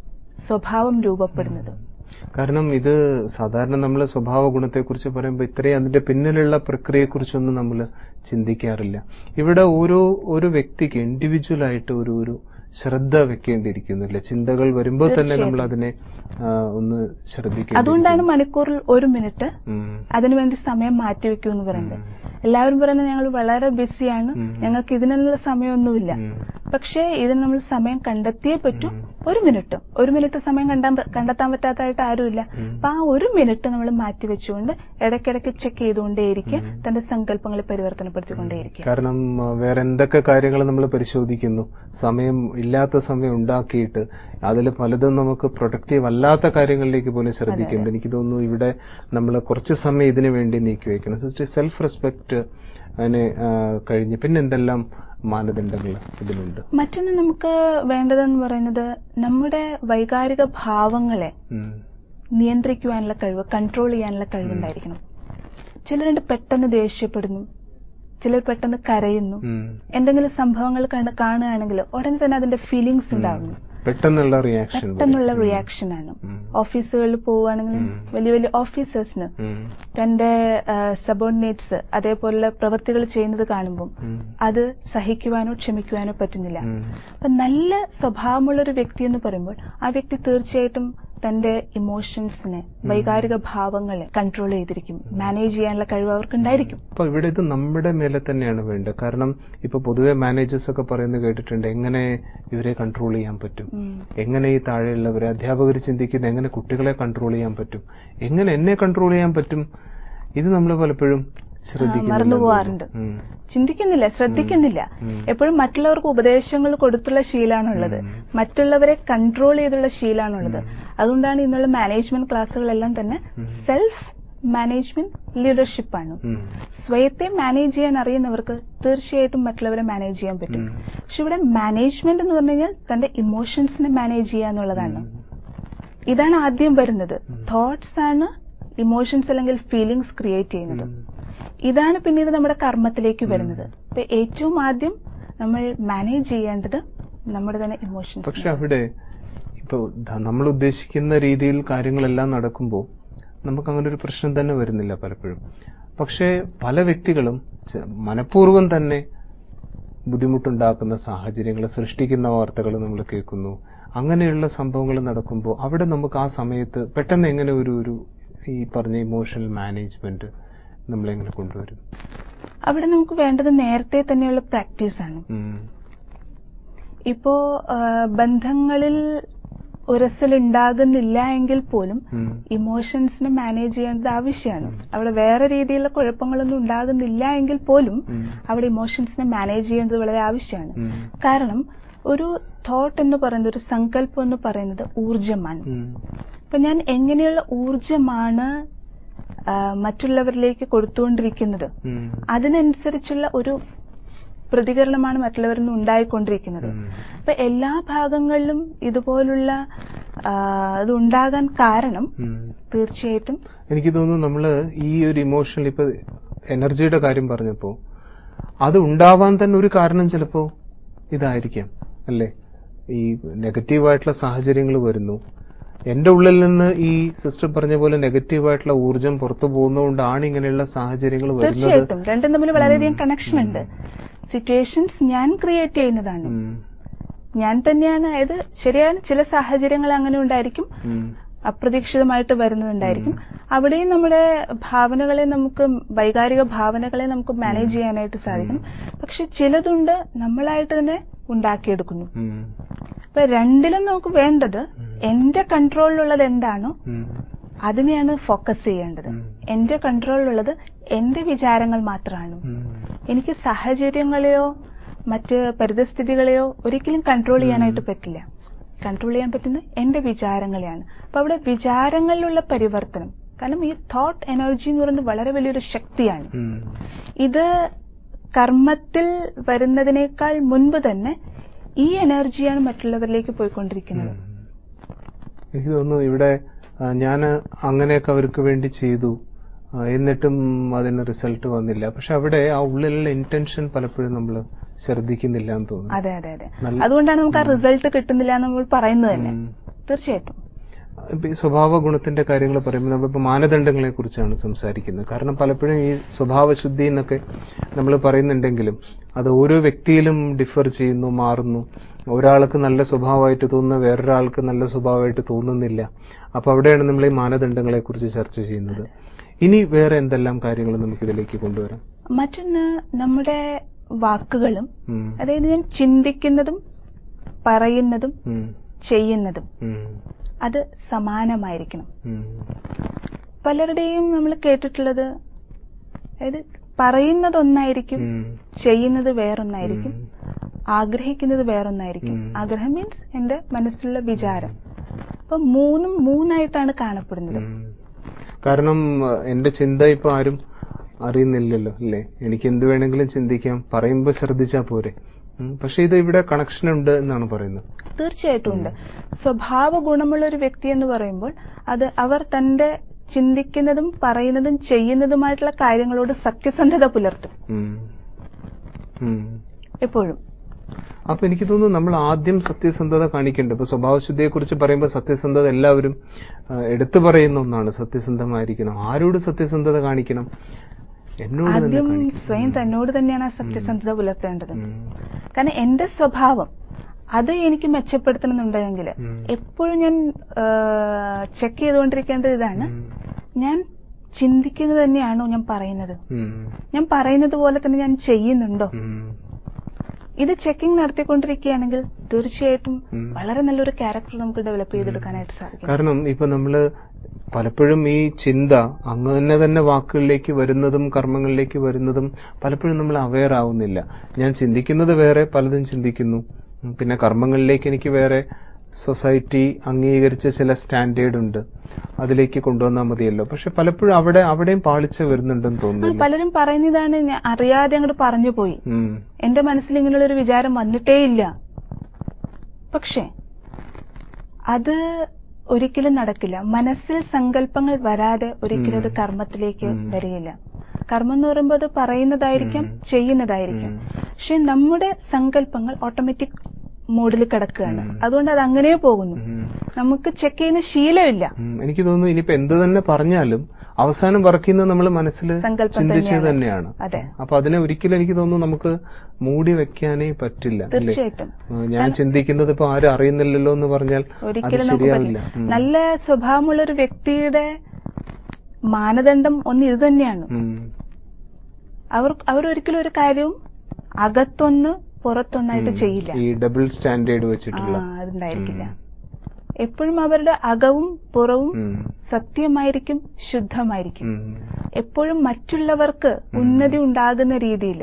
സ്വഭാവം രൂപപ്പെടുന്നത്. കാരണം ഇത് സാധാരണ നമ്മൾ സ്വഭാവ ഗുണത്തെക്കുറിച്ച് പറയുമ്പോൾ ഇത്രയും അതിന്റെ പിന്നിലുള്ള പ്രക്രിയയെക്കുറിച്ചൊന്നും നമ്മൾ ചിന്തിക്കാറില്ല. ഇവിടെ ഒരു വ്യക്തിക്ക് ഇൻഡിവിജ്വൽ ആയിട്ട് ഒരു ശ്രദ്ധ വെക്കേണ്ടിയിരിക്കുന്നില്ല. ചിന്തകൾ വരുമ്പോൾ തന്നെ നമ്മൾ അതിനെ ഒന്ന് ശ്രദ്ധിക്കണം. അതുകൊണ്ടാണ് മണിക്കൂറിൽ 1 മിനിറ്റ് അതിനുവേണ്ടി സമയം മാറ്റിവെക്കൂ എന്ന് പറയുന്നത്. എല്ലാവരും പറയുന്നത് ഞങ്ങൾ വളരെ ബിസിയാണ്, ഞങ്ങൾക്ക് ഇതിനുള്ള സമയമൊന്നുമില്ല. പക്ഷേ ഇതിന് നമ്മൾ സമയം കണ്ടെത്തിയേ പറ്റൂ. 1 മിനിറ്റ് സമയം കണ്ടെത്താൻ പറ്റാത്തതായിട്ട് ആരുമില്ല. അപ്പൊ ആ 1 മിനിറ്റ് നമ്മൾ മാറ്റിവെച്ചുകൊണ്ട് ഇടയ്ക്കിടയ്ക്ക് ചെക്ക് ചെയ്തുകൊണ്ടേയിരിക്കുക, തന്റെ സങ്കല്പങ്ങളെ പരിവർത്തനപ്പെടുത്തിക്കൊണ്ടേയിരിക്കുക. കാരണം വേറെ എന്തൊക്കെ കാര്യങ്ങൾ നമ്മൾ പരിശോധിക്കുന്നു, ഇല്ലാത്ത സമയം ഉണ്ടാക്കിയിട്ട് അതിൽ പലതും നമുക്ക് പ്രൊഡക്റ്റീവ് അല്ലാത്ത കാര്യങ്ങളിലേക്ക് പോലും ശ്രദ്ധിക്കുന്നത്. എനിക്ക് തോന്നുന്നു ഇവിടെ നമ്മൾ കുറച്ച് സമയം ഇതിനു വേണ്ടി നീക്കി വെക്കണം. സെൽഫ് റെസ്പെക്ട് അതിന് കഴിഞ്ഞ് പിന്നെ എന്തെല്ലാം മാനദണ്ഡങ്ങൾ ഇതിലുണ്ട്? മറ്റൊന്ന് നമുക്ക് വേണ്ടതെന്ന് പറയുന്നത് നമ്മുടെ വൈകാരിക ഭാവങ്ങളെ നിയന്ത്രിക്കുവാനുള്ള കഴിവ്, കൺട്രോൾ ചെയ്യാനുള്ള കഴിവുണ്ടായിരിക്കണം. ചിലരുണ്ട് പെട്ടെന്ന് ദേഷ്യപ്പെടുന്നു, ചിലർ പെട്ടെന്ന് കരയുന്നു. എന്തെങ്കിലും സംഭവങ്ങൾ കാണുകയാണെങ്കിൽ ഉടനെ തന്നെ അതിന്റെ ഫീലിംഗ്സ് ഉണ്ടാവുന്നു. പെട്ടെന്നുള്ള റിയാക്ഷൻ ആണ്. ഓഫീസുകളിൽ പോവുകയാണെങ്കിലും വലിയ വലിയ ഓഫീസേഴ്സിന് തന്റെ സബോർഡിനേറ്റ്സ് അതേപോലുള്ള പ്രവൃത്തികൾ ചെയ്യുന്നത് കാണുമ്പോൾ അത് സഹിക്കുവാനോ ക്ഷമിക്കുവാനോ പറ്റുന്നില്ല. അപ്പൊ നല്ല സ്വഭാവമുള്ള ഒരു വ്യക്തി എന്ന് പറയുമ്പോൾ ആ വ്യക്തി തീർച്ചയായിട്ടും തന്റെ ഇമോഷൻസിനെ, വൈകാരിക ഭാവങ്ങളെ കൺട്രോൾ ചെയ്തിരിക്കും. മാനേജ് ചെയ്യാനുള്ള കഴിവ് അവർക്ക് ഉണ്ടായിരിക്കും. അപ്പൊ ഇവിടെ ഇത് നമ്മുടെ മേലെ തന്നെയാണ് വേണ്ടത്. കാരണം ഇപ്പൊ പൊതുവെ മാനേജേഴ്സ് ഒക്കെ പറയുന്നത് കേട്ടിട്ടുണ്ട്, എങ്ങനെ ഇവരെ കൺട്രോൾ ചെയ്യാൻ പറ്റും, എങ്ങനെ ഈ താഴെയുള്ളവരെ, അധ്യാപകർ ചിന്തിക്കുന്നത് എങ്ങനെ കുട്ടികളെ കൺട്രോൾ ചെയ്യാൻ പറ്റും, എങ്ങനെ എന്നെ കൺട്രോൾ ചെയ്യാൻ പറ്റും. ഇത് നമ്മൾ പലപ്പോഴും മറന്നുപോകാറുണ്ട്, ചിന്തിക്കുന്നില്ല, ശ്രദ്ധിക്കുന്നില്ല. എപ്പോഴും മറ്റുള്ളവർക്ക് ഉപദേശങ്ങൾ കൊടുത്തുള്ള ശീലമാണുള്ളത്, മറ്റുള്ളവരെ കൺട്രോൾ ചെയ്തുള്ള ശീലമാണുള്ളത്. അതുകൊണ്ടാണ് ഇന്നുള്ള മാനേജ്മെന്റ് ക്ലാസ്സുകളെല്ലാം തന്നെ സെൽഫ് മാനേജ്മെന്റ് ലീഡർഷിപ്പാണ്. സ്വയത്തെ മാനേജ് ചെയ്യാൻ അറിയുന്നവർക്ക് തീർച്ചയായിട്ടും മറ്റുള്ളവരെ മാനേജ് ചെയ്യാൻ പറ്റും. പക്ഷെ ഇവിടെ മാനേജ്മെന്റ് എന്ന് പറഞ്ഞു കഴിഞ്ഞാൽ തന്റെ ഇമോഷൻസിനെ മാനേജ് ചെയ്യുക എന്നുള്ളതാണ്. ഇതാണ് ആദ്യം വരുന്നത്. തോട്ട്സ് ആണ് ഇമോഷൻസ് അല്ലെങ്കിൽ ഫീലിംഗ്സ് ക്രിയേറ്റ് ചെയ്യുന്നത്. ഇതാണ് പിന്നീട് നമ്മുടെ കർമ്മത്തിലേക്ക് വരുന്നത്. അപ്പൊ ഏറ്റവും ആദ്യം നമ്മൾ മാനേജ് ചെയ്യേണ്ടത് നമ്മുടെ തന്നെ ഇമോഷൻസ്. പക്ഷെ അവിടെ ഇപ്പൊ നമ്മൾ ഉദ്ദേശിക്കുന്ന രീതിയിൽ കാര്യങ്ങളെല്ലാം നടക്കുമ്പോൾ നമുക്ക് അങ്ങനെ ഒരു പ്രശ്നം തന്നെ വരുന്നില്ല പലപ്പോഴും. പക്ഷേ പല വ്യക്തികളും മനഃപൂർവ്വം തന്നെ ബുദ്ധിമുട്ടുണ്ടാക്കുന്ന സാഹചര്യങ്ങൾ സൃഷ്ടിക്കുന്ന വാർത്തകൾ നമ്മൾ കേൾക്കുന്നു. അങ്ങനെയുള്ള സംഭവങ്ങൾ നടക്കുമ്പോൾ അവിടെ നമുക്ക് ആ സമയത്ത് പെട്ടെന്ന് എങ്ങനെ ഒരു ഈ പറഞ്ഞ ഇമോഷണൽ മാനേജ്മെന്റ് നമ്മളെങ്ങനെ കൊണ്ടുവരും? അവിടെ നമുക്ക് വേണ്ടത് നേരത്തെ തന്നെയുള്ള പ്രാക്ടീസാണ്. ഇപ്പോ ബന്ധങ്ങളിൽ ഉരസലുണ്ടാകുന്നില്ല എങ്കിൽ പോലും ഇമോഷൻസിനെ മാനേജ് ചെയ്യേണ്ടത് ആവശ്യമാണ്. അവിടെ വേറെ രീതിയിലുള്ള കുഴപ്പങ്ങളൊന്നും ഉണ്ടാകുന്നില്ല എങ്കിൽ പോലും അവിടെ ഇമോഷൻസിനെ മാനേജ് ചെയ്യേണ്ടത് വളരെ ആവശ്യമാണ്. കാരണം ഒരു തോട്ട് എന്ന് പറയുന്നത്, ഒരു സങ്കല്പം എന്ന് പറയുന്നത് ഊർജമാണ്. അപ്പൊ ഞാൻ എങ്ങനെയുള്ള ഊർജമാണ് മറ്റുള്ളവരിലേക്ക് കൊടുത്തുകൊണ്ടിരിക്കുന്നത്, അതിനനുസരിച്ചുള്ള ഒരു പ്രതികരണമാണ് മറ്റുള്ളവരിൽ നിന്ന് ഉണ്ടായിക്കൊണ്ടിരിക്കുന്നത്. അപ്പൊ എല്ലാ ഭാഗങ്ങളിലും ഇതുപോലുള്ള ഇത് ഉണ്ടാകാൻ കാരണം തീർച്ചയായിട്ടും എനിക്ക് തോന്നുന്നു നമ്മള് ഈ ഒരു ഇമോഷണൽ ഇപ്പൊ എനർജിയുടെ കാര്യം പറഞ്ഞപ്പോ അത് ഉണ്ടാവാൻ തന്നെ ഒരു കാരണം ചിലപ്പോ ഇതായിരിക്കാം അല്ലേ? ഈ നെഗറ്റീവായിട്ടുള്ള സാഹചര്യങ്ങൾ വരുന്നു, എന്റെ ഉള്ളിൽ നിന്ന് ഈ സിസ്റ്റർ പറഞ്ഞ പോലെ നെഗറ്റീവായിട്ടുള്ള ഊർജം പുറത്തു പോകുന്നതുകൊണ്ടാണ് ഇങ്ങനെയുള്ള സാഹചര്യങ്ങൾ വരുന്നത്. തീർച്ചയായിട്ടും രണ്ടും തമ്മിൽ വളരെയധികം കണക്ഷൻ ഉണ്ട്. സിറ്റുവേഷൻസ് ഞാൻ ക്രിയേറ്റ് ചെയ്യുന്നതാണ്, ഞാൻ തന്നെയാണ്. അതായത് ശരിയാണ്, ചില സാഹചര്യങ്ങൾ അങ്ങനെ ഉണ്ടായിരിക്കും, അപ്രതീക്ഷിതമായിട്ട് വരുന്നുണ്ടായിരിക്കും. അവിടെയും നമ്മുടെ ഭാവനകളെ നമുക്ക്, വൈകാരിക ഭാവനകളെ നമുക്ക് മാനേജ് ചെയ്യാനായിട്ട് സാധിക്കും. പക്ഷെ ചിലതുണ്ട് നമ്മളായിട്ട് തന്നെ ഉണ്ടാക്കിയെടുക്കുന്നു. അപ്പൊ രണ്ടിലും നമുക്ക് വേണ്ടത് എന്റെ കൺട്രോളിലുള്ളത് എന്താണോ അതിനെയാണ് ഫോക്കസ് ചെയ്യേണ്ടത്. എന്റെ കൺട്രോളിലുള്ളത് എന്റെ വിചാരങ്ങൾ മാത്രമാണ്. എനിക്ക് സാഹചര്യങ്ങളെയോ മറ്റ് പരിതസ്ഥിതികളെയോ ഒരിക്കലും കൺട്രോൾ ചെയ്യാനായിട്ട് പറ്റില്ല. കൺട്രോൾ ചെയ്യാൻ പറ്റുന്നത് എന്റെ വിചാരങ്ങളെയാണ്. അപ്പൊ അവിടെ വിചാരങ്ങളിലുള്ള പരിവർത്തനം, കാരണം ഈ തോട്ട് എനർജി എന്ന് പറയുന്നത് വളരെ വലിയൊരു ശക്തിയാണ്. ഇത് കർമ്മത്തിൽ വരുന്നതിനേക്കാൾ മുൻപ് തന്നെ ഈ എനർജിയാണ് മറ്റുള്ളവരിലേക്ക് പോയിക്കൊണ്ടിരിക്കുന്നത്. എനിക്ക് തോന്നുന്നു ഇവിടെ ഞാൻ അങ്ങനെയൊക്കെ അവർക്ക് വേണ്ടി ചെയ്തു, എന്നിട്ടും അതിന് റിസൾട്ട് വന്നില്ല. പക്ഷെ അവിടെ ആ ഉള്ളിലുള്ള ഇന്റൻഷൻ പലപ്പോഴും നമ്മൾ ശ്രദ്ധിക്കുന്നില്ല എന്ന് തോന്നുന്നു. അതെ അതെ അതെ, അതുകൊണ്ടാണ് നമുക്ക് ആ റിസൾട്ട് കിട്ടുന്നില്ല എന്ന് നമ്മൾ പറയുന്നത് തന്നെ. തീർച്ചയായിട്ടും. ഇപ്പൊ ഈ സ്വഭാവ ഗുണത്തിന്റെ കാര്യങ്ങൾ പറയുമ്പോൾ നമ്മളിപ്പോൾ മാനദണ്ഡങ്ങളെ കുറിച്ചാണ് സംസാരിക്കുന്നത്. കാരണം പലപ്പോഴും ഈ സ്വഭാവശുദ്ധി എന്നൊക്കെ നമ്മൾ പറയുന്നുണ്ടെങ്കിലും അത് ഓരോ വ്യക്തിയിലും ഡിഫർ ചെയ്യുന്നു, മാറുന്നു. ഒരാൾക്ക് നല്ല സ്വഭാവമായിട്ട് തോന്നുന്ന വേറൊരാൾക്ക് നല്ല സ്വഭാവമായിട്ട് തോന്നുന്നില്ല. അപ്പൊ അവിടെയാണ് നമ്മൾ ഈ മാനദണ്ഡങ്ങളെ കുറിച്ച് ചർച്ച ചെയ്യുന്നത്. ഇനി വേറെ എന്തെല്ലാം കാര്യങ്ങൾ നമുക്ക് ഇതിലേക്ക് കൊണ്ടുവരാം? മറ്റൊന്ന്, നമ്മുടെ വാക്കുകളും, അതായത് ഞാൻ ചിന്തിക്കുന്നതും പറയുന്നതും ചെയ്യുന്നതും അത് സമാനമായിരിക്കണം. പലരുടെയും നമ്മൾ കേട്ടിട്ടുള്ളത്, അതായത് പറയുന്നത് ഒന്നായിരിക്കും, ചെയ്യുന്നത് വേറൊന്നായിരിക്കും, ആഗ്രഹിക്കുന്നത് വേറൊന്നായിരിക്കും. ആഗ്രഹം മീൻസ് എന്റെ മനസ്സിലുള്ള വിചാരം. അപ്പൊ മൂന്നായിട്ടാണ് കാണപ്പെടുന്നത്. കാരണം എന്റെ ചിന്ത ഇപ്പൊ ആരും അറിയുന്നില്ലല്ലോ, അല്ലേ? എനിക്ക് എന്ത് വേണമെങ്കിലും ചിന്തിക്കാം, പറയുമ്പോൾ ശ്രദ്ധിച്ചാൽ പോരെ. പക്ഷെ ഇത് ഇവിടെ കണക്ഷൻ ഉണ്ട് എന്നാണ് പറയുന്നത്. തീർച്ചയായിട്ടും ഉണ്ട്. സ്വഭാവ ഗുണമുള്ള ഒരു വ്യക്തി എന്ന് പറയുമ്പോൾ അത് അവർ തന്റെ ചിന്തിക്കുന്നതും പറയുന്നതും ചെയ്യുന്നതുമായിട്ടുള്ള കാര്യങ്ങളോട് സത്യസന്ധത പുലർത്തും എപ്പോഴും. അപ്പൊ എനിക്ക് തോന്നുന്നു നമ്മൾ ആദ്യം സത്യസന്ധത കാണിക്കേണ്ടത്. ഇപ്പൊ സ്വഭാവശുദ്ധിയെ കുറിച്ച് പറയുമ്പോൾ സത്യസന്ധത എല്ലാവരും എടുത്തു പറയുന്ന ഒന്നാണ്. സത്യസന്ധമായിരിക്കണം. ആരോട് സത്യസന്ധത കാണിക്കണം? ആദ്യം സ്വയം തന്നോട് തന്നെയാണ് ആ സത്യസന്ധത പുലർത്തേണ്ടത്. കാരണം എന്റെ സ്വഭാവം അത് എനിക്ക് മെച്ചപ്പെടുത്തണമെന്നുണ്ടെങ്കിൽ എപ്പോഴും ഞാൻ ചെക്ക് ചെയ്തുകൊണ്ടിരിക്കേണ്ടത് ഇതാണ്, ഞാൻ ചിന്തിക്കുന്നത് തന്നെയാണോ ഞാൻ പറയുന്നത്, ഞാൻ പറയുന്നത് പോലെ തന്നെ ഞാൻ ചെയ്യുന്നുണ്ടോ? ഇത് ചെക്കിംഗ് നടത്തിക്കൊണ്ടിരിക്കുകയാണെങ്കിൽ തീർച്ചയായിട്ടും വളരെ നല്ലൊരു ക്യാരക്ടർ നമുക്ക് ഡെവലപ്പ് ചെയ്തെടുക്കാനായിട്ട് സാധിക്കും. കാരണം ഇപ്പൊ നമ്മള് പലപ്പോഴും ഈ ചിന്ത അങ്ങനെ തന്നെ വാക്കുകളിലേക്ക് വരുന്നതും കർമ്മങ്ങളിലേക്ക് വരുന്നതും പലപ്പോഴും നമ്മൾ അവെയർ ആവുന്നില്ല. ഞാൻ ചിന്തിക്കുന്നത് വേറെ, പലതും ചിന്തിക്കുന്നു. പിന്നെ കർമ്മങ്ങളിലേക്ക് എനിക്ക് വേറെ സൊസൈറ്റി അംഗീകരിച്ച ചില സ്റ്റാൻഡേർഡ് ഉണ്ട്, അതിലേക്ക് കൊണ്ടുവന്നാൽ മതിയല്ലോ. പക്ഷെ പലപ്പോഴും അവിടെയും പാളിച്ച വരുന്നുണ്ടെന്ന് തോന്നുന്നു. പലരും പറയുന്നതാണ്, ഞാൻ അറിയാതെ അങ്ങോട്ട് പറഞ്ഞു പോയി, എന്റെ മനസ്സിൽ ഇങ്ങനെയുള്ള ഒരു വിചാരം വന്നിട്ടേ ഇല്ല. പക്ഷെ അത് ഒരിക്കലും നടക്കില്ല. മനസ്സിൽ സങ്കല്പങ്ങൾ വരാതെ ഒരിക്കലും അത് കർമ്മത്തിലേക്ക് വരികയില്ല. കർമ്മം എന്ന് പറയുമ്പോൾ അത് പറയുന്നതായിരിക്കാം, ചെയ്യുന്നതായിരിക്കാം. പക്ഷെ നമ്മുടെ സങ്കല്പങ്ങൾ ഓട്ടോമാറ്റിക് മോഡിൽ കിടക്കുകയാണ്. അതുകൊണ്ട് അത് അങ്ങനെ പോകുന്നു. നമുക്ക് ചെക്ക് ചെയ്യുന്ന ശീലമില്ല. എനിക്ക് തോന്നുന്നു ഇനിയിപ്പോ എന്ത് തന്നെ പറഞ്ഞാലും അവസാനം വർക്കുന്നത് നമ്മൾ മനസ്സിൽ ചിന്തിച്ചത് തന്നെയാണ്. അപ്പൊ അതിനെ ഒരിക്കലും എനിക്ക് തോന്നുന്നു നമുക്ക് മൂടി വെക്കാനേ പറ്റില്ല. തീർച്ചയായിട്ടും ഞാൻ ചിന്തിക്കുന്നത് ഇപ്പൊ ആരും അറിയുന്നില്ലല്ലോ എന്ന് പറഞ്ഞാൽ ഒരിക്കലും ശരിയാവില്ല. നല്ല സ്വഭാവമുള്ള ഒരു വ്യക്തിയുടെ മാനദണ്ഡം ഒന്ന് ഇത് തന്നെയാണ്. അവരൊരിക്കലും ഒരു കാര്യവും അകത്തൊന്ന് പുറത്തൊന്നായിട്ട് ചെയ്യില്ല. ഈ ഡബിൾ സ്റ്റാൻഡേർഡ് വെച്ചിട്ടുള്ള അതുണ്ടായിരിക്കില്ല. എപ്പോഴും അവരുടെ അകവും പുറവും സത്യമായിരിക്കും, ശുദ്ധമായിരിക്കും. എപ്പോഴും മറ്റുള്ളവർക്ക് ഉന്നതി ഉണ്ടാകുന്ന രീതിയിൽ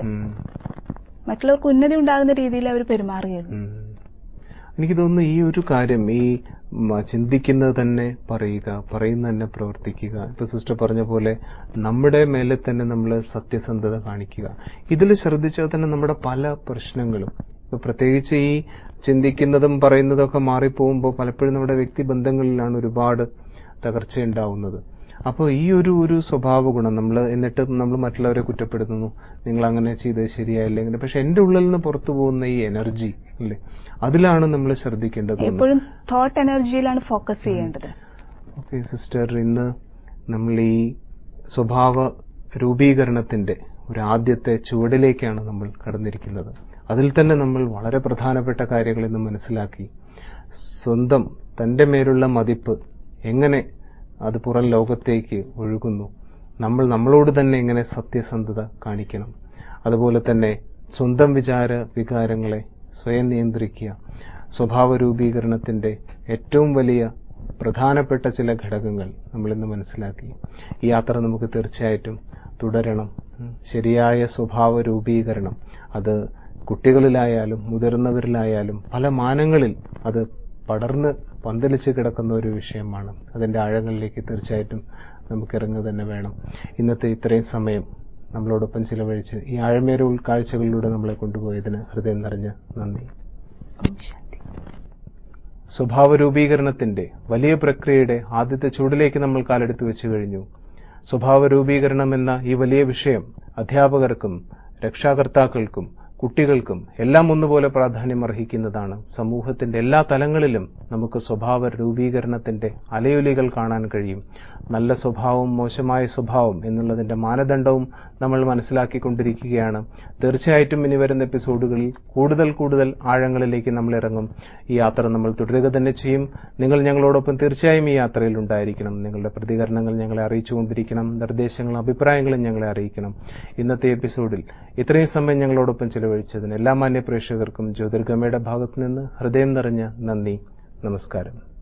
അവർ പെരുമാറുകയുള്ളൂ. എനിക്ക് തോന്നുന്നു ഈ ഒരു കാര്യം, ഈ ചിന്തിക്കുന്നത് തന്നെ പറയുക, പറയുന്നത് തന്നെ പ്രവർത്തിക്കുക. ഇപ്പൊ സിസ്റ്റർ പറഞ്ഞ പോലെ നമ്മുടെ മേലെ തന്നെ നമ്മൾ സത്യസന്ധത കാണിക്കുക. ഇതിൽ ശ്രദ്ധിച്ചാൽ തന്നെ നമ്മുടെ പല പ്രശ്നങ്ങളും, ഇപ്പൊ പ്രത്യേകിച്ച് ഈ ചിന്തിക്കുന്നതും പറയുന്നതും ഒക്കെ മാറിപ്പോകുമ്പോൾ പലപ്പോഴും നമ്മുടെ വ്യക്തിബന്ധങ്ങളിലാണ് ഒരുപാട് തകർച്ചയുണ്ടാവുന്നത്. അപ്പോൾ ഈ ഒരു സ്വഭാവ ഗുണം എന്നിട്ട് നമ്മൾ മറ്റുള്ളവരെ കുറ്റപ്പെടുത്തുന്നു, നിങ്ങൾ അങ്ങനെ ചെയ്തത് ശരിയായില്ല ഇങ്ങനെ. പക്ഷെ എന്റെ ഉള്ളിൽ നിന്ന് പുറത്തു പോകുന്ന ഈ എനർജി അല്ലേ, അതിലാണ് നമ്മൾ ശ്രദ്ധിക്കേണ്ടത്. എപ്പോഴും തോട്ട് എനർജിയിലാണ് ഫോക്കസ് ചെയ്യേണ്ടത്. ഓക്കെ സിസ്റ്റർ, ഇന്ന് നമ്മൾ ഈ സ്വഭാവ രൂപീകരണത്തിന്റെ ഒരു ആദ്യത്തെ ചുവടിലേക്കാണ് നമ്മൾ കടന്നിരിക്കുന്നത്. അതിൽ തന്നെ നമ്മൾ വളരെ പ്രധാനപ്പെട്ട കാര്യങ്ങൾ ഇന്ന് മനസ്സിലാക്കി. സ്വന്തം തന്റെ മേലുള്ള മതിപ്പ് എങ്ങനെ അത് പുറം ലോകത്തേക്ക് ഒഴുകുന്നു, നമ്മളോട് തന്നെ എങ്ങനെ സത്യസന്ധത കാണിക്കണം, അതുപോലെ തന്നെ സ്വന്തം വികാരങ്ങളെ സ്വയം നിയന്ത്രിക്കുക. സ്വഭാവ രൂപീകരണത്തിന്റെ ഏറ്റവും വലിയ പ്രധാനപ്പെട്ട ചില ഘടകങ്ങൾ നമ്മളിന്ന് മനസ്സിലാക്കി. ഈ യാത്ര നമുക്ക് തീർച്ചയായിട്ടും തുടരണം. ശരിയായ സ്വഭാവ രൂപീകരണം അത് കുട്ടികളിലായാലും മുതിർന്നവരിലായാലും പല മാനങ്ങളിൽ അത് പടർന്ന് പന്തലിച്ച് കിടക്കുന്ന ഒരു വിഷയമാണ്. അതിന്റെ ആഴങ്ങളിലേക്ക് തീർച്ചയായിട്ടും നമുക്ക് ഇറങ്ങുക തന്നെ വേണം. ഇന്നത്തെ ഇത്രയും സമയം നമ്മളോടൊപ്പം ചിലവഴിച്ച് ഈ ആഴമേറിയ ഉൾക്കാഴ്ചകളിലൂടെ നമ്മളെ കൊണ്ടുപോയതിന് ഹൃദയം നിറഞ്ഞ നന്ദി. സ്വഭാവ രൂപീകരണത്തിന്റെ വലിയ പ്രക്രിയയുടെ ആദ്യത്തെ ചുവടിലേക്ക് നമ്മൾ കാലെടുത്ത് വെച്ചു കഴിഞ്ഞു. സ്വഭാവ രൂപീകരണം എന്ന ഈ വലിയ വിഷയം അധ്യാപകർക്കും രക്ഷാകർത്താക്കൾക്കും കുട്ടികൾക്കും എല്ലാം ഒന്നുപോലെ പ്രാധാന്യം അർഹിക്കുന്നതാണ്. സമൂഹത്തിന്റെ എല്ലാ തലങ്ങളിലും നമുക്ക് സ്വഭാവ രൂപീകരണത്തിന്റെ അലയൊലികൾ കാണാൻ കഴിയും. നല്ല സ്വഭാവം, മോശമായ സ്വഭാവം എന്നുള്ളതിന്റെ മാനദണ്ഡവും നമ്മൾ മനസ്സിലാക്കിക്കൊണ്ടിരിക്കുകയാണ്. തീർച്ചയായിട്ടും ഇനി വരുന്ന എപ്പിസോഡുകളിൽ കൂടുതൽ ആഴങ്ങളിലേക്ക് നമ്മൾ ഇറങ്ങും. ഈ യാത്ര നമ്മൾ തുടരുക തന്നെ ചെയ്യും. നിങ്ങൾ ഞങ്ങളോടൊപ്പം തീർച്ചയായും ഈ യാത്രയിൽ ഉണ്ടായിരിക്കണം. നിങ്ങളുടെ പ്രതികരണങ്ങൾ ഞങ്ങളെ അറിയിച്ചുകൊണ്ടിരിക്കണം. നിർദ്ദേശങ്ങളും അഭിപ്രായങ്ങളും ഞങ്ങളെ അറിയിക്കണം. ഇന്നത്തെ എപ്പിസോഡിൽ ഇത്രയും സമയം ഞങ്ങളോടൊപ്പം ചിലവഴിച്ചതിന് എല്ലാ മാന്യ പ്രേക്ഷകർക്കും ജ്യോതിർഗമയുടെ ഭാഗത്തുനിന്ന് ഹൃദയം നിറഞ്ഞ നന്ദി. നമസ്കാരം.